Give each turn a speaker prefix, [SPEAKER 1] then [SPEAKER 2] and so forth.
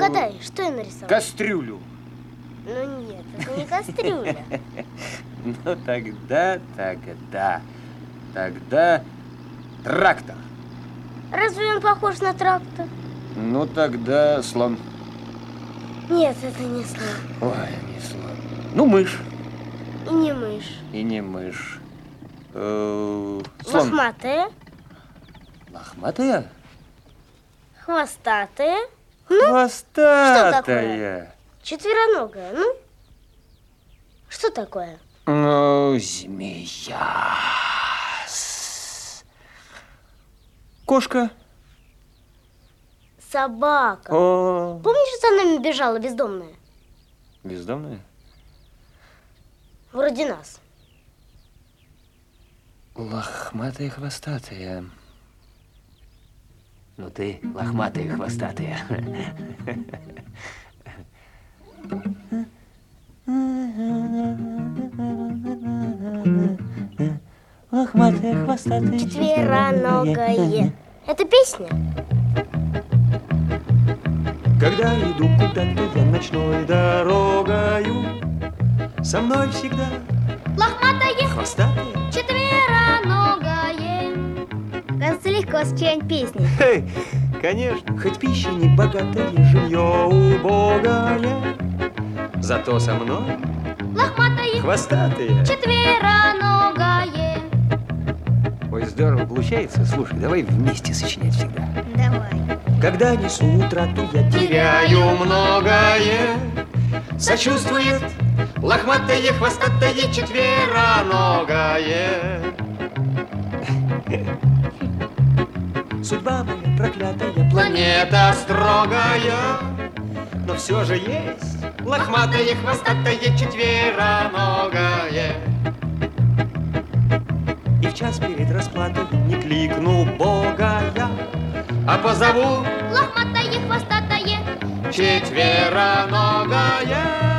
[SPEAKER 1] Угадай, что я нарисовал?
[SPEAKER 2] Кастрюлю.
[SPEAKER 1] Ну нет, это не кастрюля.
[SPEAKER 2] Ну тогда трактор.
[SPEAKER 1] Разве он похож на трактор?
[SPEAKER 2] Ну тогда слон.
[SPEAKER 1] Нет, это не слон.
[SPEAKER 2] Ой, не слон. Ну, мышь.
[SPEAKER 1] И не мышь.
[SPEAKER 2] И не мышь. Слон.
[SPEAKER 1] Лохматая.
[SPEAKER 2] Лохматая?
[SPEAKER 1] Хвостатая. Ну,
[SPEAKER 2] Хвостатая.
[SPEAKER 1] что такое? Четвероногая, ну? Что такое?
[SPEAKER 2] Ну, змея. Кошка.
[SPEAKER 1] Собака.
[SPEAKER 2] О.
[SPEAKER 1] Помнишь, за нами бежала бездомная?
[SPEAKER 2] Бездомная?
[SPEAKER 1] Вроде нас.
[SPEAKER 2] Лохматая, хвостатая.
[SPEAKER 3] Ну ты лохматая, хвостатая.
[SPEAKER 4] Лохматая, хвостатая,
[SPEAKER 1] Четвероногая. Это песня?
[SPEAKER 4] Когда иду куда-то я ночной дорогою, со мной всегда
[SPEAKER 1] Лохматая,
[SPEAKER 4] хвостатая.
[SPEAKER 1] четвероногая. Кажется, легко сочинять песни.
[SPEAKER 4] Конечно, хоть пища не богатая, жилье убогое, зато со мной
[SPEAKER 1] Лохматая,
[SPEAKER 4] хвостатая.
[SPEAKER 1] четвероногая.
[SPEAKER 3] Ой, здорово получается. Слушай, давай вместе сочинять всегда.
[SPEAKER 1] Давай.
[SPEAKER 4] Когда несу утрату, я теряю многое. Сочувствует лохматое, хвостатое, четвероногое. Судьба моя проклятая, планета строгая, но все же есть лохматое, хвостатое, четвероногое. И в час перед расплатой не кликну Бога я, а позову
[SPEAKER 1] Лохматая, хвостатая.
[SPEAKER 4] четвероногое.